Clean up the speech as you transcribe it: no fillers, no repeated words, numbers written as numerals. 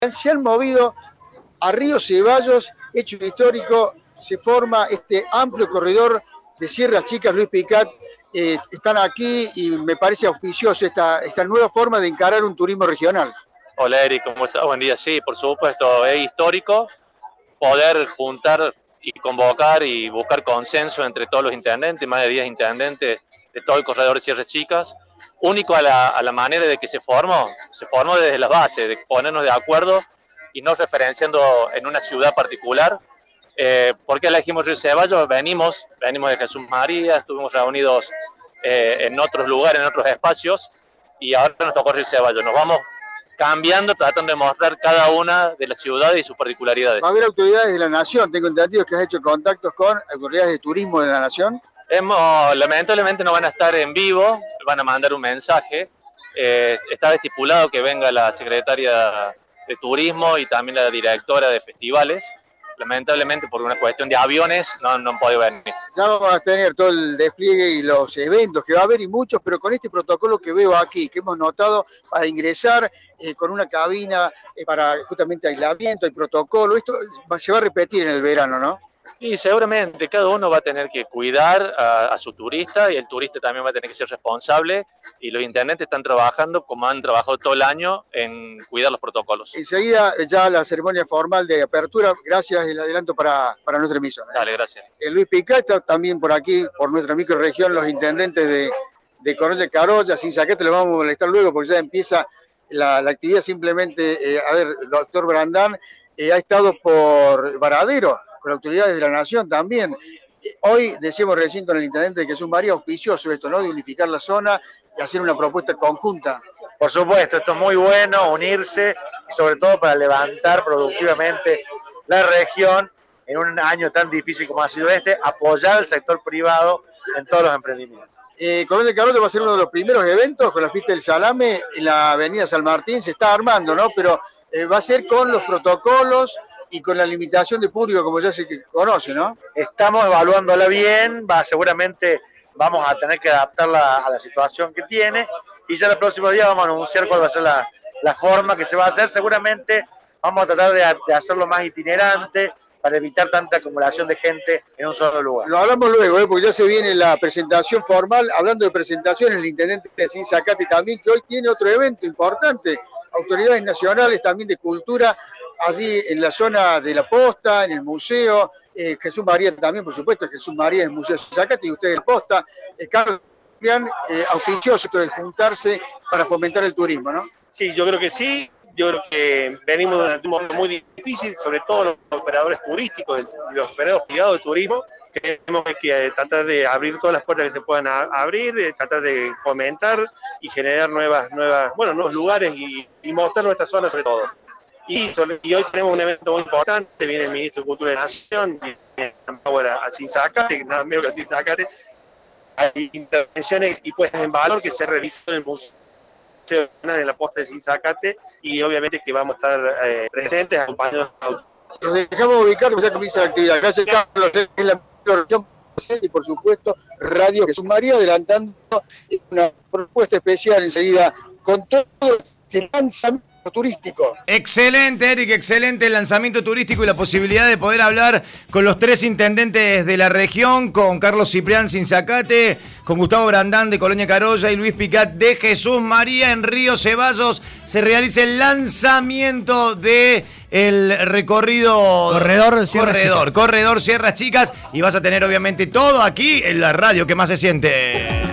se han movido a Río Ceballos, hecho histórico, se forma este amplio corredor de Sierras Chicas. Luis Picat, están aquí y me parece auspicioso esta nueva forma de encarar un turismo regional. Hola Eric, ¿cómo estás? Buen día. Sí, por supuesto, es histórico poder juntar y convocar y buscar consenso entre todos los intendentes, más de 10 intendentes de todo el corredor de Sierras Chicas. Único a la manera de que se formó desde las bases, de ponernos de acuerdo y no referenciando en una ciudad particular. ¿Por qué elegimos Río Ceballos? Venimos de Jesús María, estuvimos reunidos en otros lugares, en otros espacios, y ahora nos tocó Río Ceballos. Nos vamos cambiando, tratando de mostrar cada una de las ciudades y sus particularidades. Va a haber autoridades de la Nación, tengo entendido que has hecho contactos con autoridades de turismo de la Nación. Lamentablemente no van a estar en vivo, van a mandar un mensaje. Estaba estipulado que venga la secretaria de Turismo y también la directora de festivales. Lamentablemente por una cuestión de aviones no han podido venir. Ya vamos a tener todo el despliegue y los eventos que va a haber y muchos, pero con este protocolo que veo aquí, que hemos notado para ingresar con una cabina para justamente aislamiento y protocolo, esto se va a repetir en el verano, ¿no? Y seguramente cada uno va a tener que cuidar a su turista y el turista también va a tener que ser responsable y los intendentes están trabajando como han trabajado todo el año en cuidar los protocolos. Enseguida ya la ceremonia formal de apertura, gracias el adelanto para nuestra emisora. Dale, gracias. Luis Picat está también por aquí, por nuestra microrregión, los intendentes de Coronel Carolla, Sinzacate, le vamos a molestar luego porque ya empieza la actividad. Simplemente, el doctor Brandán ha estado por Varadero, con autoridades de la Nación también. Hoy decíamos recién con el intendente de Jesús María, auspicioso esto, ¿no? De unificar la zona y hacer una propuesta conjunta. Por supuesto, esto es muy bueno, unirse, y sobre todo para levantar productivamente la región en un año tan difícil como ha sido apoyar al sector privado en todos los emprendimientos. Coronel Carolla va a ser uno de los primeros eventos con la fiesta del salame en la avenida San Martín, se está armando, ¿no? Pero va a ser con los protocolos y con la limitación de público, como ya se conoce, ¿no? Estamos evaluándola bien, seguramente vamos a tener que adaptarla a la situación que tiene, y ya el próximo día vamos a anunciar cuál va a ser la forma que se va a hacer. Seguramente vamos a tratar de hacerlo más itinerante, para evitar tanta acumulación de gente en un solo lugar. Lo hablamos luego, porque ya se viene la presentación formal. Hablando de presentaciones, el intendente de Sinzacate también, que hoy tiene otro evento importante, autoridades nacionales también de cultura, allí en la zona de la Posta, en el museo, Jesús María también, por supuesto, Jesús María es el Museo de Sinzacate, y ustedes la Posta, Carlos, auspicioso de juntarse para fomentar el turismo, ¿no? Sí, yo creo que sí. Yo creo que venimos de un momento muy difícil, sobre todo los operadores turísticos y los operadores privados de turismo, que tenemos que tratar de abrir todas las puertas que se puedan abrir, tratar de fomentar y generar nuevos lugares y mostrar nuestra zona sobre todo. Y hoy tenemos un evento muy importante, viene el Ministro de Cultura de la Nación, viene a Sinzacate, nada menos que a Sinzacate. Hay intervenciones y puestas en valor que se realizan en el museo en la Posta de Sinzacate, y obviamente que vamos a estar presentes acompañados. Nos dejamos ubicar, ya comienza la actividad. Gracias, Carlos. Es la microrregión y por supuesto Radio Jesús María, adelantando una propuesta especial enseguida con todo el lanzamiento turístico. Excelente, Eric, excelente el lanzamiento turístico y la posibilidad de poder hablar con los 3 intendentes de la región, con Carlos Ciprián Sinzacate, con Gustavo Brandán de Colonia Carolla y Luis Picat de Jesús María. En Río Ceballos se realiza el lanzamiento de el recorrido Corredor Sierras Chicas, y vas a tener obviamente todo aquí en la radio que más se siente.